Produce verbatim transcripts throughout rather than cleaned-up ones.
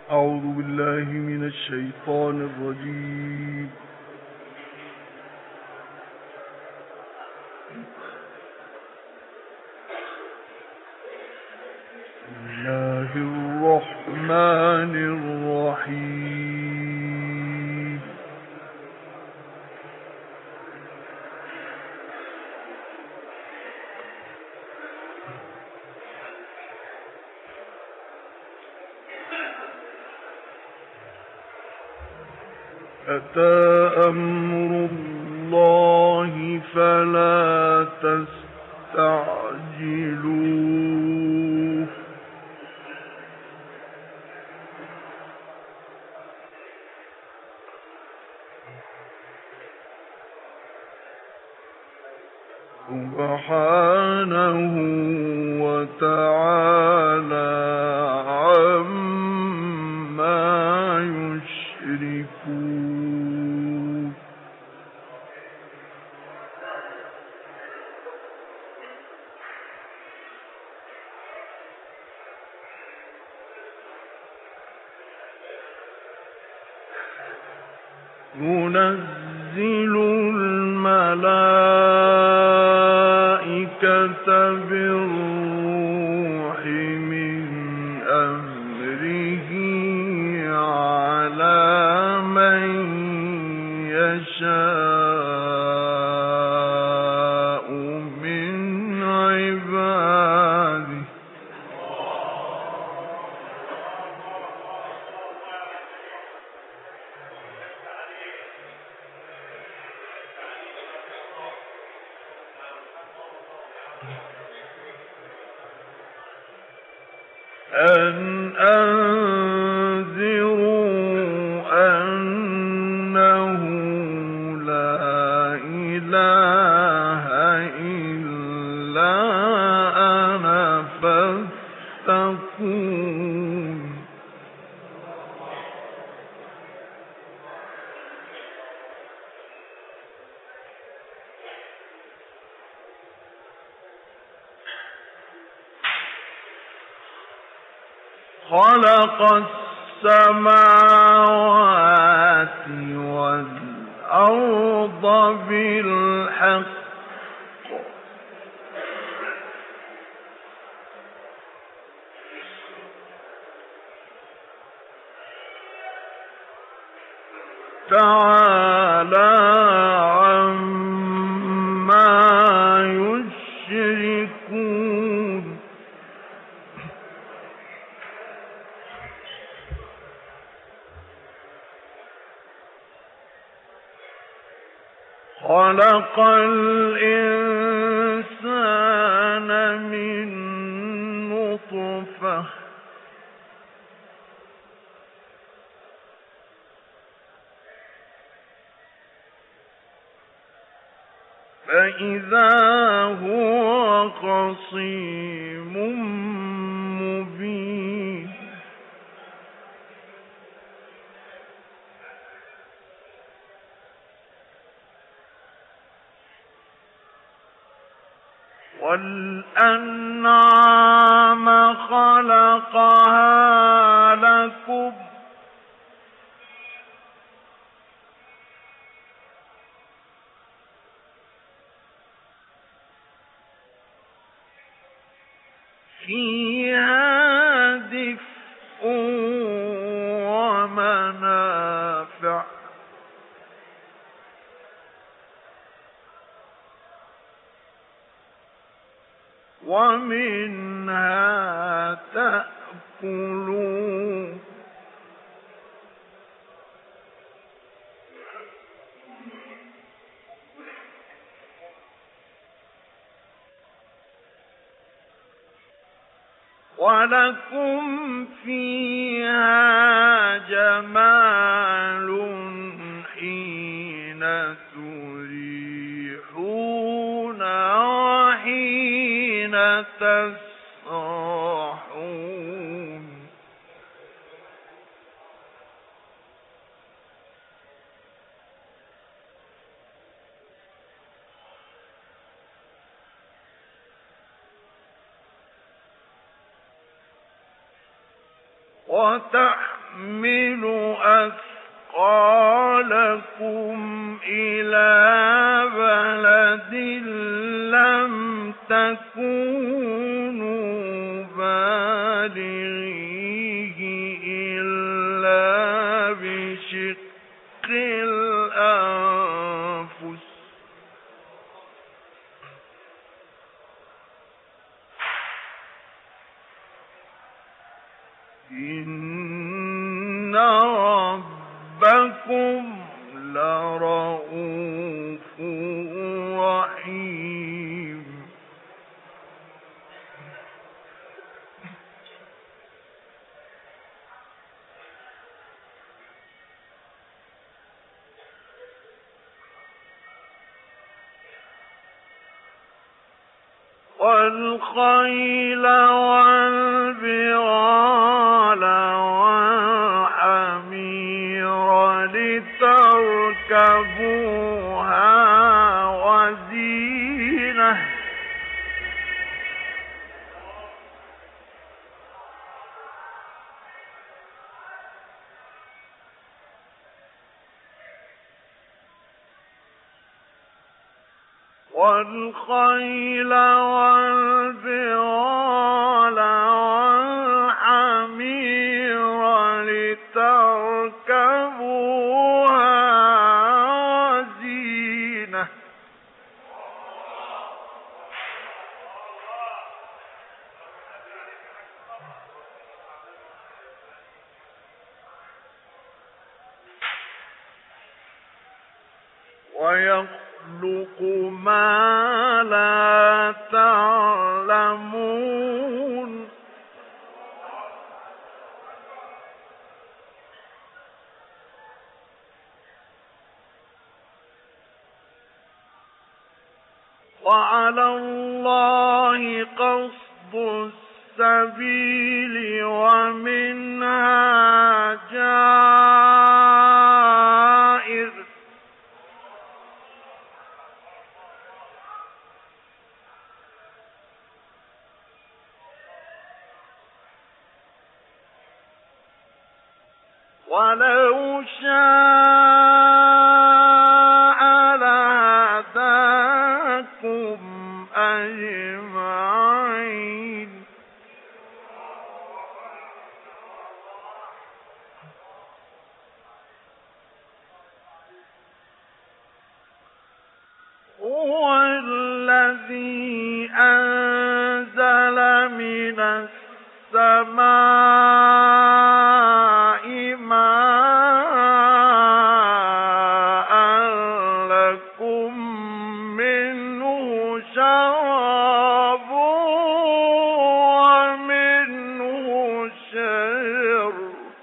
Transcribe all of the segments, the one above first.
أعوذ بالله من الشيطان الرجيم. بسم الله الرحمن الرحيم. أتى أمر الله فلا تستعجلوه سبحانه وتعالى عما يشركون. ينزل الملائكة بالروح من أمره على من يشاء من عباده أن أنذروا أنه لا إله إلا أنا فاتقون. خلق السماوات والأرض بالحق تعالى عما يشركون. خلق الإنسان من نطفة فإذا هو خصيم مبين. والأنعام خلقها لكم فيها دفء ومنافع ومنها تأكلون. ولكم فيها جمال حين تريحون وحين تسرحون. وتحمل لتحملوا أثقالكم إلى بلد لم تكونوا بالغيه إلا بشق الأنفس إن ربكم لرؤوف رحيم والخيل والبغال والحمير لتركبوها وزينة والخيل والبغال والحمير لتركبوها وزينة ويخلق ما لا تعلمون وعلى الله قصد السبيل ومنها جائر ولو شاء لهداكم أجمعين هو الذي أنزل من السماء ماء لكم منه شراب ومنه شجر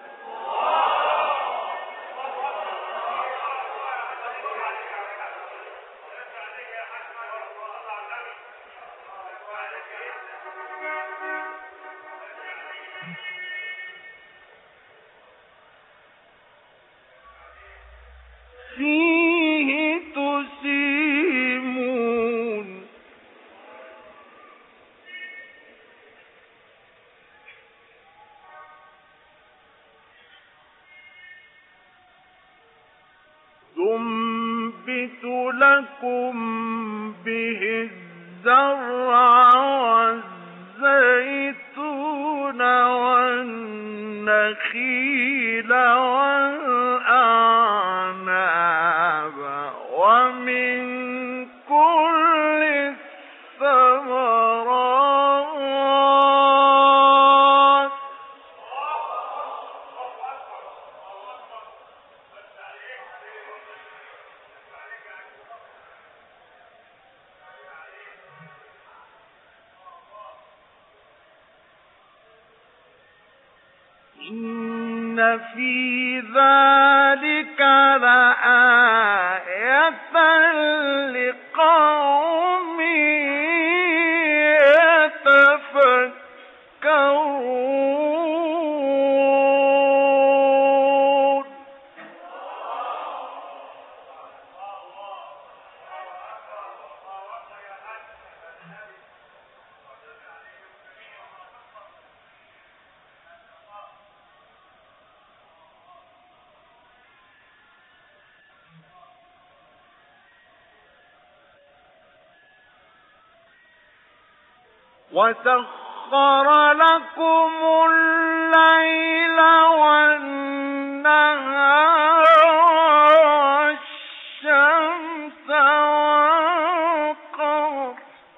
فيه تسيمون ينبت لكم به الزرع والزيتون والنخيل والأعناب ومن كل الثمرات إن في ذلك لآية لقوم يتفكرون وسخر لكم الليل والنهار والشمس والقمر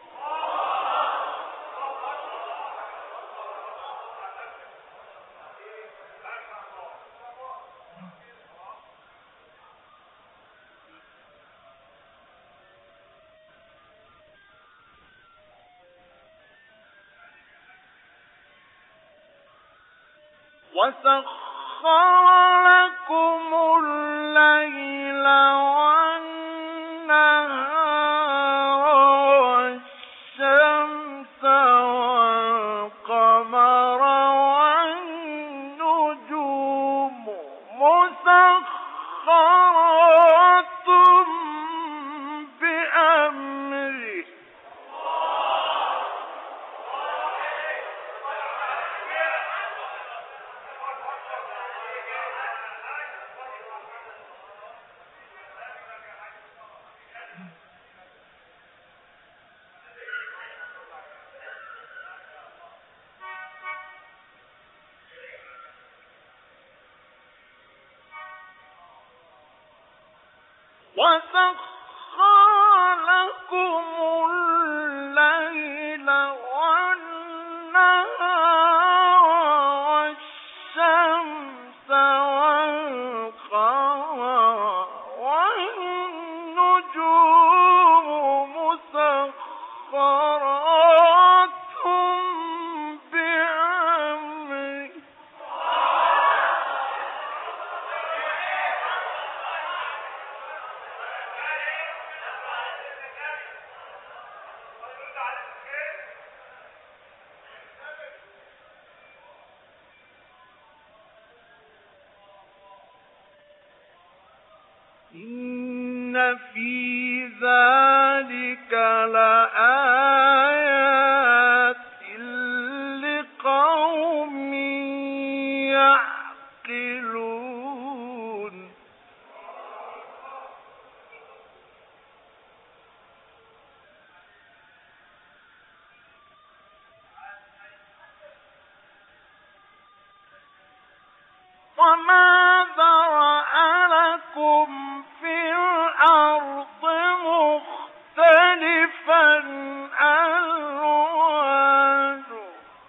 وسخر لكم الليل والنهار والشمس والقمر والنجوم مسخرات بأمره وسخر لكم الليل والنهار والشمس والقمر والنجوم مسخرات بأمره إن في ذلك لآيات لقوم يعقلون وما ذرأ لكم في الأرض مختلفا ألوانه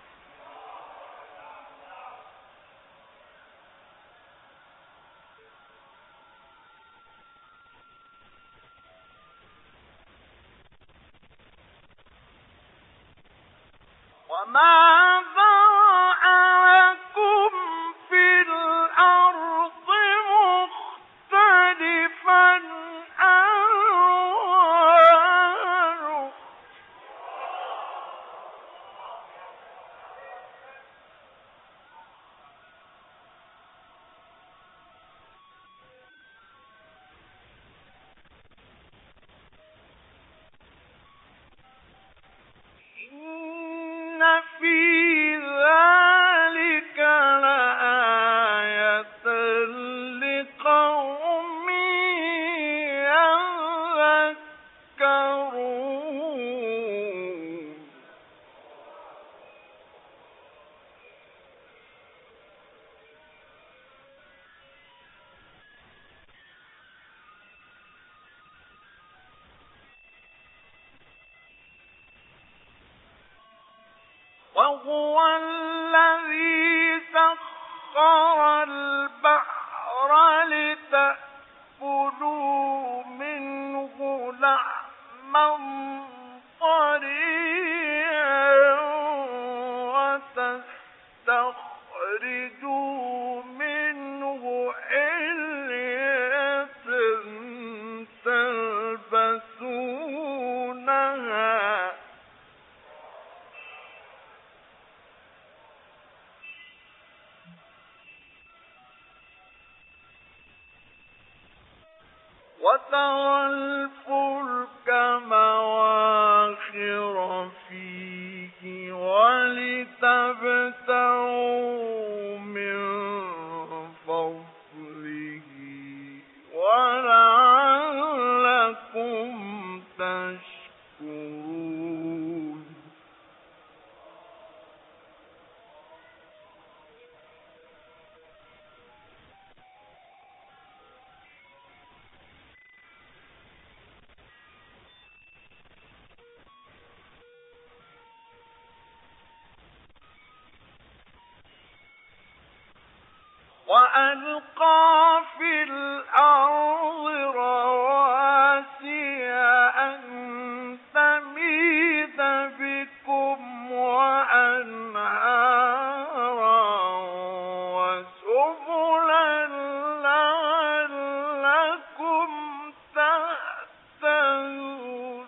وما ذرأ لكم في الأرض مختلفا ألوانه إن في ذلك لآية لقوم يذكرون وهو الذي سخر البحر لتأكلوا منه لحما طريا وتستخرجوا منه حلية تلبسونها وترى الفلك مواخر فيه ولتبتغوا من فضله ولعلكم تشكرون وألقى في الأرض رواسي أن تميد بكم وأنهارا وسبلا لعلكم تهتدون.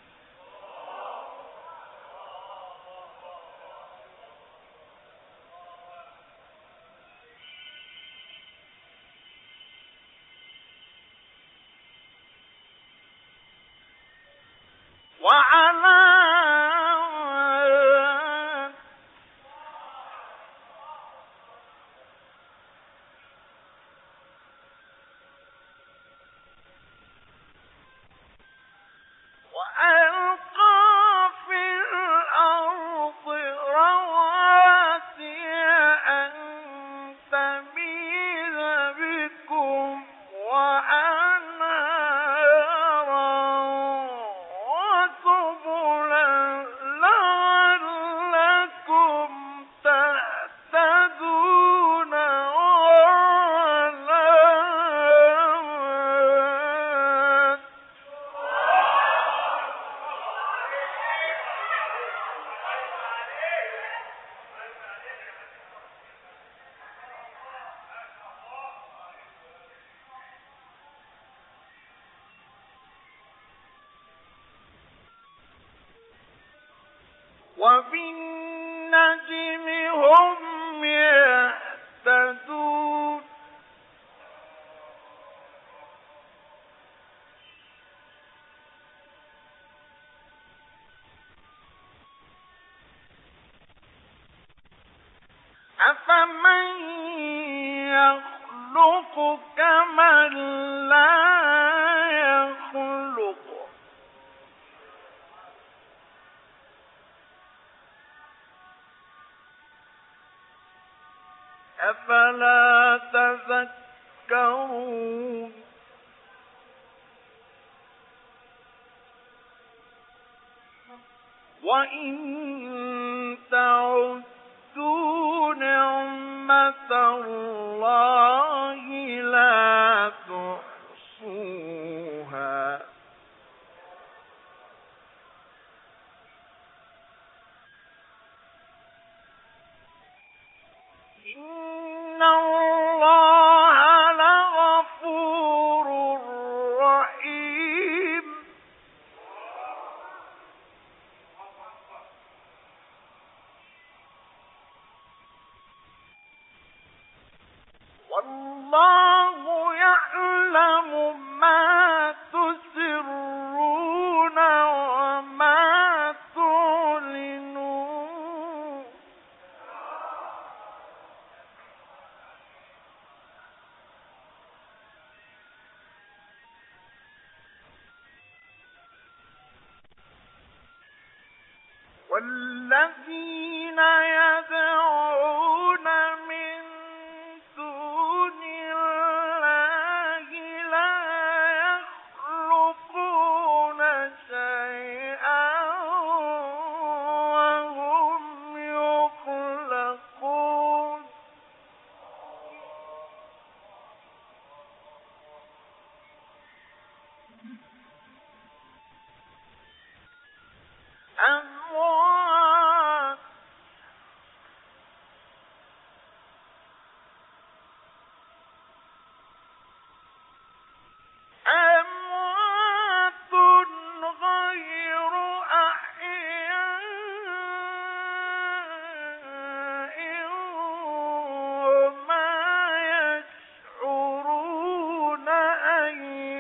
وعلامات وألقى في الأرض رواسي أن تميد بكم وأنهارا وسبلا لعلكم تهتدون وعلامات. وبالنجم هم يهتدون. أفمن يخلق كمن لا يخلق أفلا تذكرون. وإن تعدوا نعمة الله لا تحصوها إن الله لغفور رحيم. والله يعلم ما تسرون وما تعلنون. والذين يدعون من دون الله لا يخلقون شيئا وهم يخلقون. أموات أموات غير أحياء وما يشعرون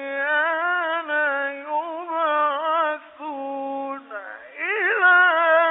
أيان يبعثون. إلى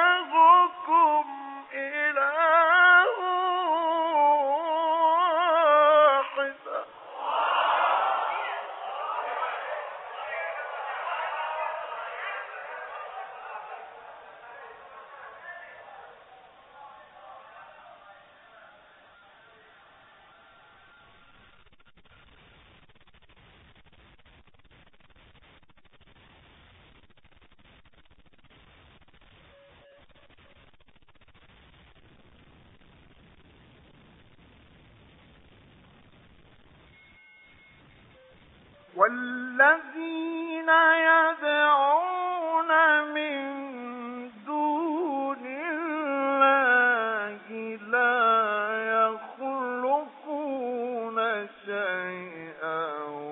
والذين يدعون من دون الله لا يخلقون شيئا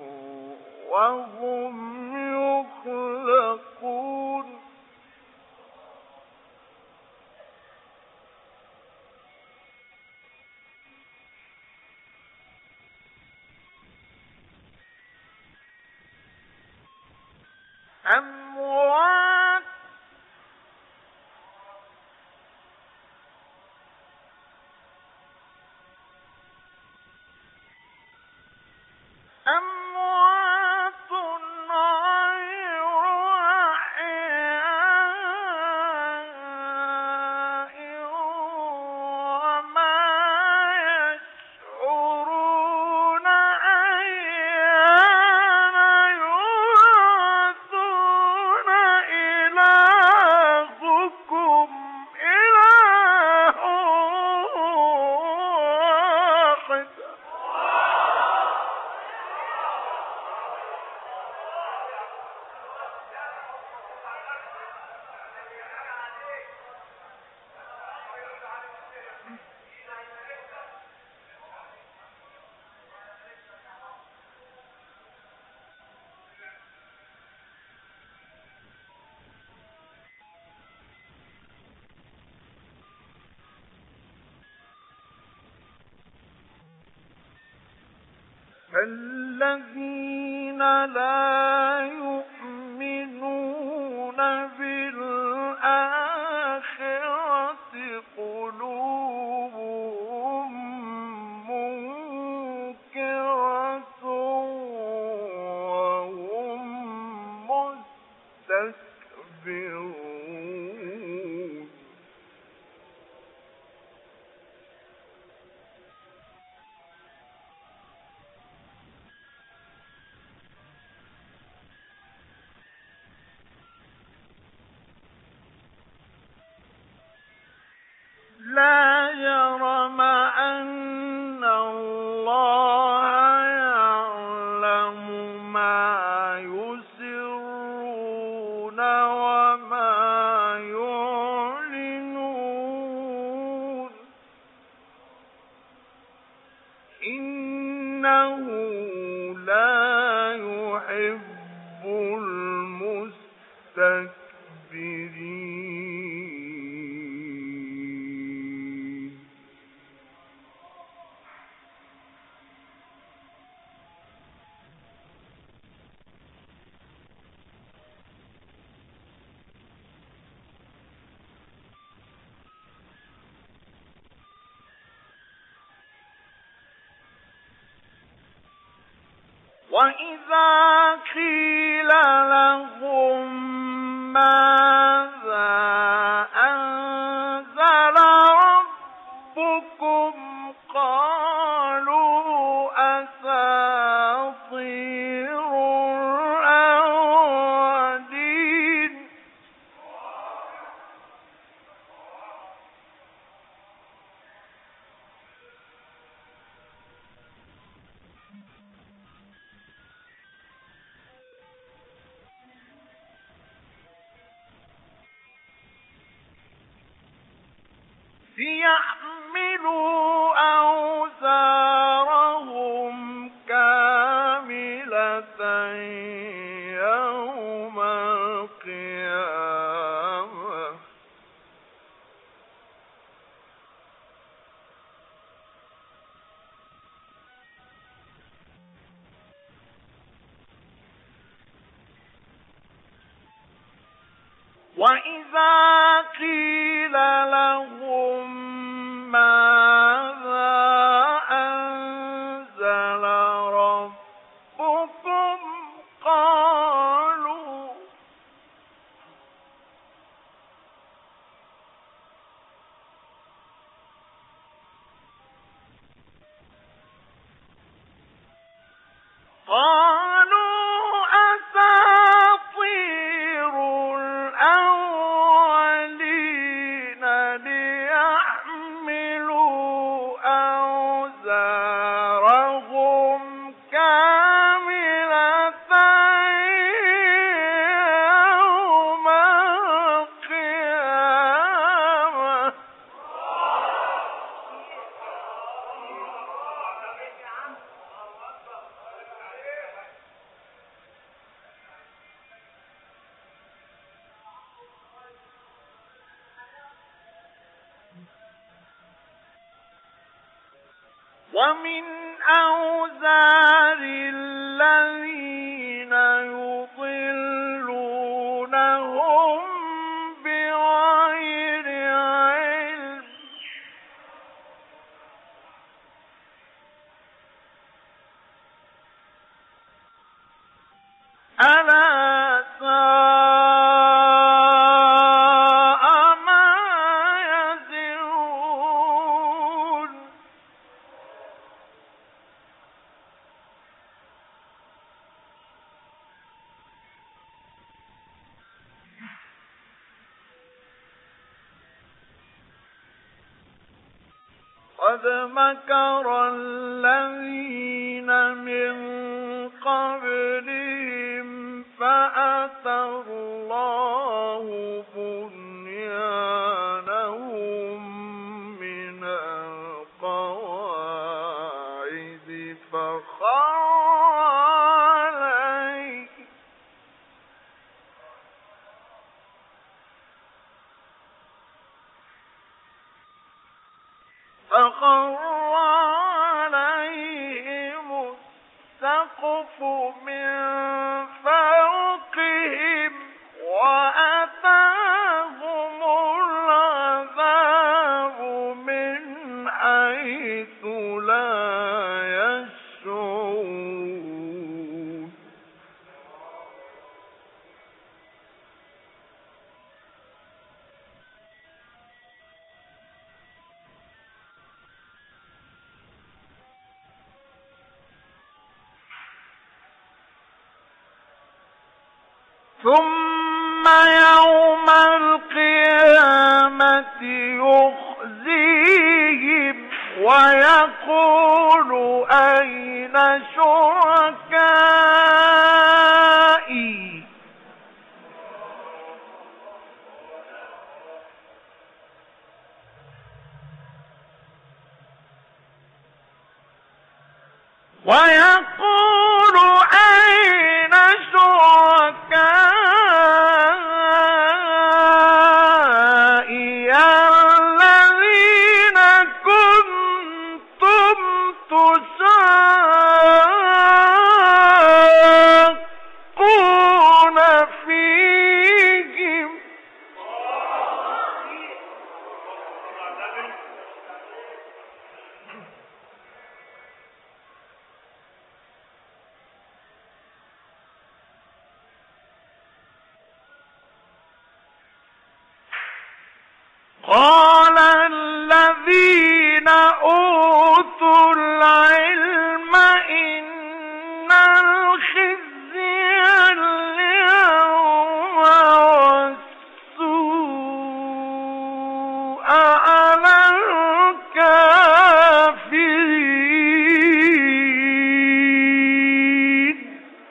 وهم يخلقون أموات أموات غير أحياء وما يشعرون أيان يبعثون إلهكم إله واحد الذين لا يؤمنون بالآخرة قلوبهم منكرة وهم مستكبرون لا جرم أن الله يعلم ما يسرون وما يعلنون إنه لا يحب المستكبرين وإذا قيل لهم ماذا أنزل ربكم قالوا أساطير الأولين ليحملوا أوزارهم كاملة يوم القيامة وإذا قيل لهم ماذا أنزل ربكم قالوا قالوا أساطير الأولين ليحملوا أوزارهم كاملة ومن أوزار الذين يضلونهم بغير علم ألا ساء ما يزرون قد مكر الذين من قبلهم فأتى الله بنيانهم من القواعد فخر عليه فخر عليهم السقف من فوقهم وأتاهم العذاب من حيث لا يشعرون ثم يوم القيامة يخزيهم ويقول أين شركائي ويقول أين شركائي الذين كنتم تشاقون فيهم قال الذين أوتوا العلم إن الخزي اليوم والسوء على الكافرين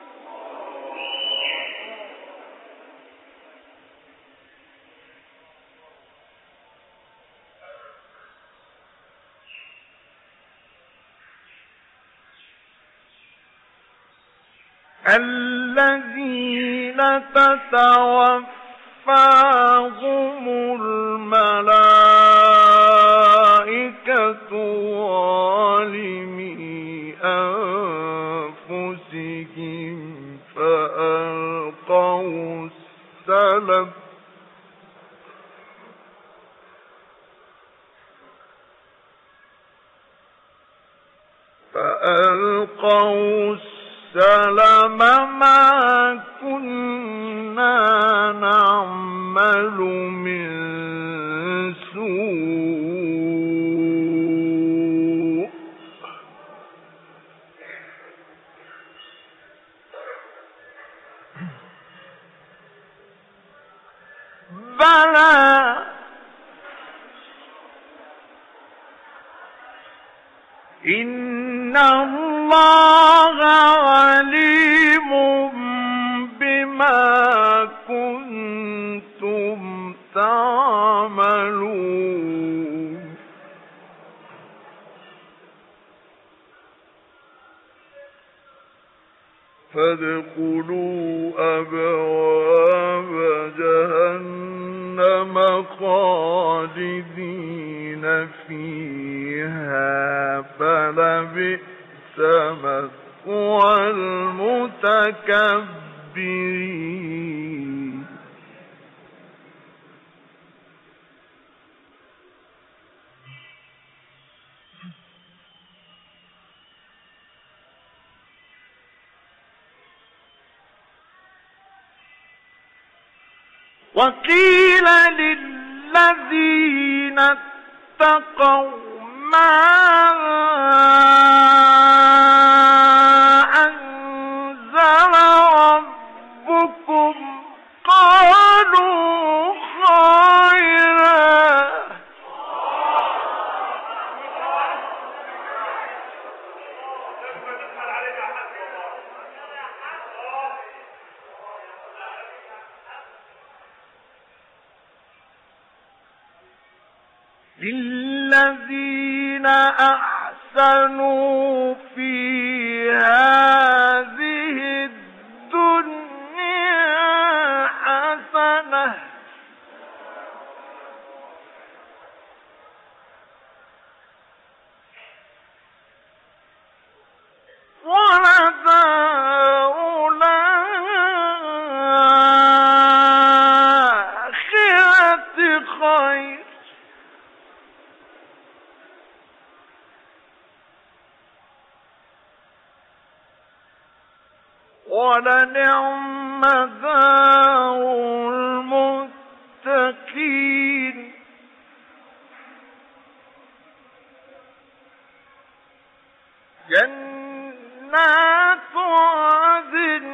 الذين تتوفاهم الملائكة ظالمي أنفسهم فألقوا السلم فألقوا السلم ما كنا نعمل من سوء بلى إن الله عليم بما كنتم تعملون فادخلوا أبواب جهنم خالدين فيها فلبئس مثوى المتكبرين وقيل للذين اتقوا ماذا أنزل ربكم قالوا خيرا للذين أحسنوا في هذه الدنيا حسنة ولدار الآخرة خير ولنعم دار المتقين جنات عدن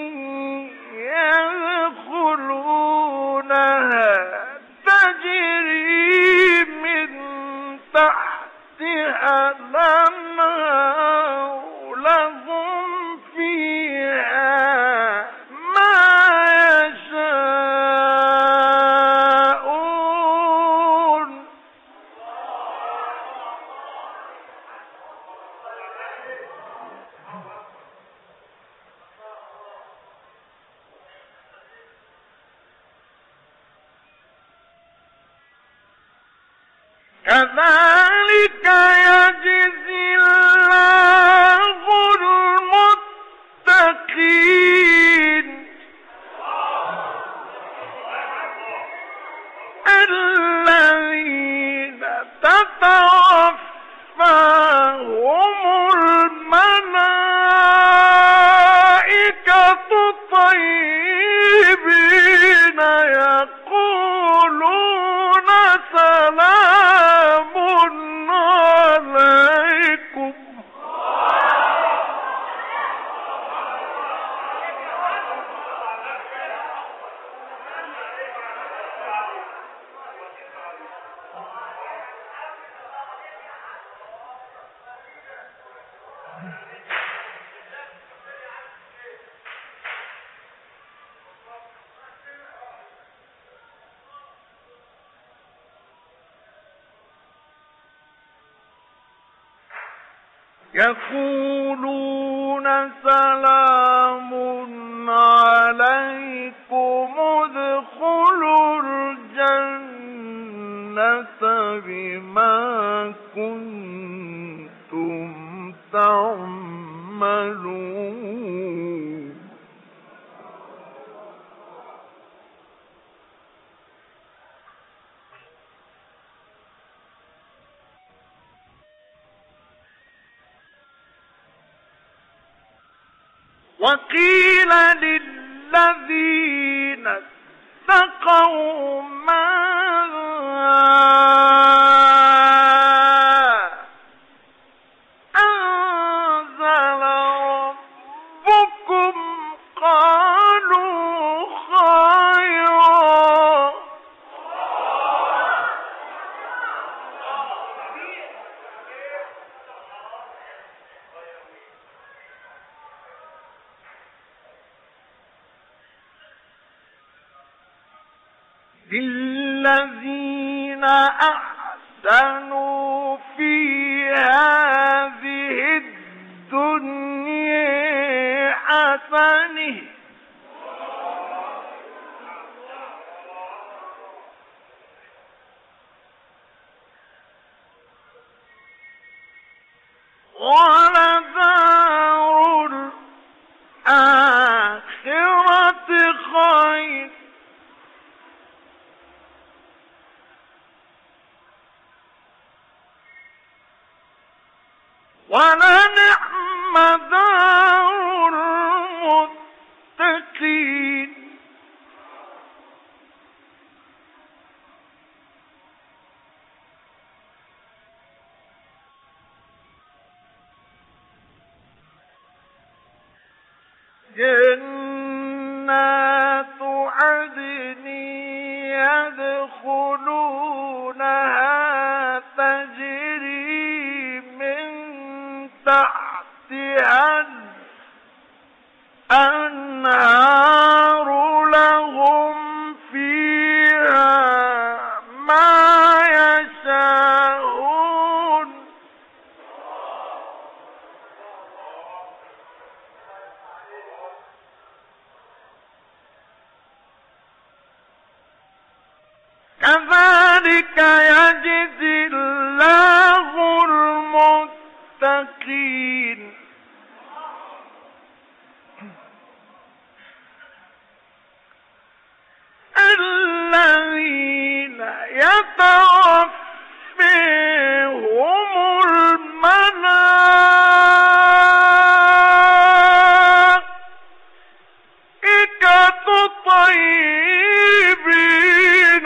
يدخلونها تجري من تحتها الأنهار لهم فيها ما يشاءون كذلك يجزي الله المتقين الذين تتوفاهم الملائكة طيبين يقولون سلام عليكم يقولون سلام عليكم ادخلوا الجنة بما كنتم تعملون وقيل للذين اتقوا ماذا أنزل ربكم قالوا خيرا للذين أحسنوا في هذه الدنيا حسنة ولنعم دار المتقين. جنات عدن يدخلونها تجري من تحتها الأنهار لهم فيها ما يشاءون كذلك يجزي الله المتقين. الذين يتوفيهم الملائكة طيبين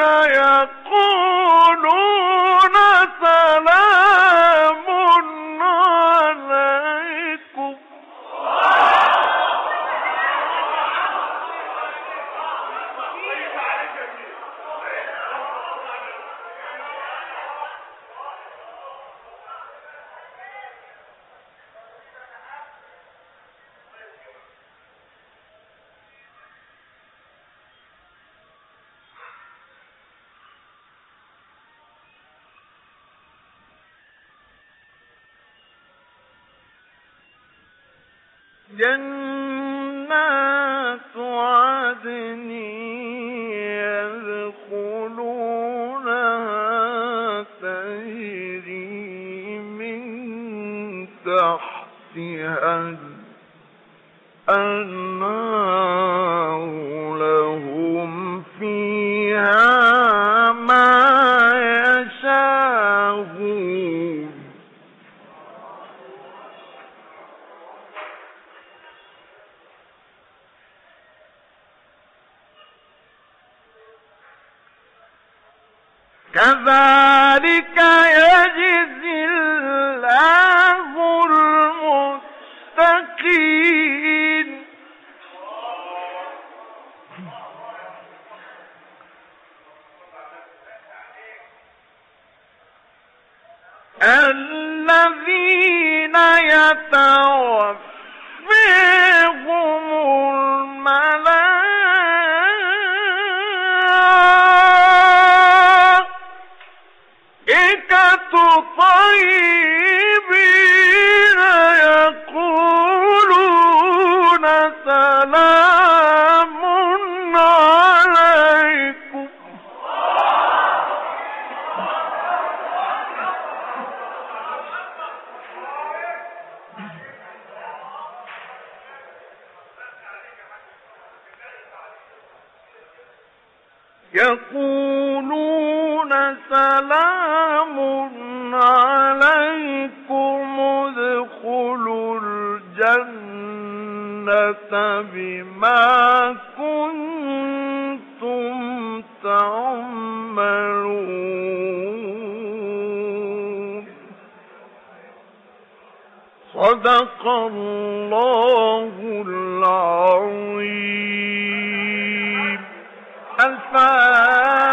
يقولون سلام عليكم جنات عدن يدخلونها تجري من تحتها الأنهار لهم فيها ما يشاءون كذلك يجزي الله المتقين. الذين يتوفيهم الملائكة طيبين يقولون سلام عليكم يقولون سلام عليكم ادخلوا الجنة بما كنتم تعملون. صدق الله العظيم. الفاتحة.